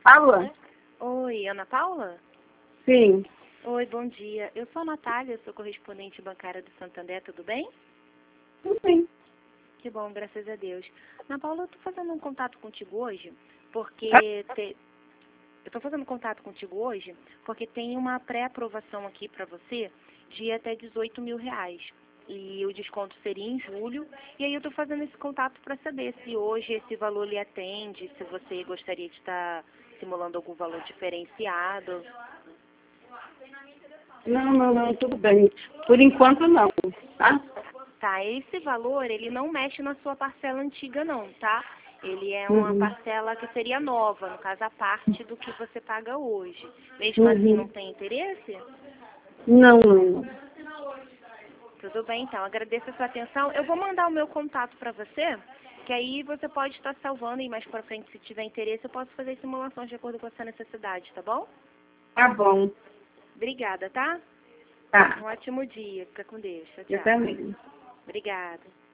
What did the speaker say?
Alô? Oi, Ana Paula? Sim. Oi, bom dia. Eu sou a Natália, sou correspondente bancária do Santander, tudo bem? Tudo bem. Que bom, graças a Deus. Ana Paula, eu estou fazendo um contato contigo hoje, Ah, Eu estou fazendo contato contigo hoje porque tem uma pré-aprovação aqui para você de até 18 mil reais. E o desconto seria em julho. E aí eu estou fazendo esse contato para saber se hoje esse valor lhe atende, se você gostaria de estar simulando algum valor diferenciado. não, tudo bem. Por enquanto não, tá? Tá, esse valor, ele não mexe na sua parcela antiga não, tá? Ele é uma Uhum. parcela que seria nova, no caso, a parte do que você paga hoje. Mesmo assim, não Uhum. tem interesse? Não. Tudo bem, então. Agradeço a sua atenção. Eu vou mandar o meu contato para você, que aí você pode estar salvando e mais para frente, se tiver interesse, eu posso fazer simulações de acordo com a sua necessidade, tá bom? Tá bom. Obrigada, tá? Tá. Um ótimo dia. Fica com Deus. Tchau, Eu tchau. também. Obrigada.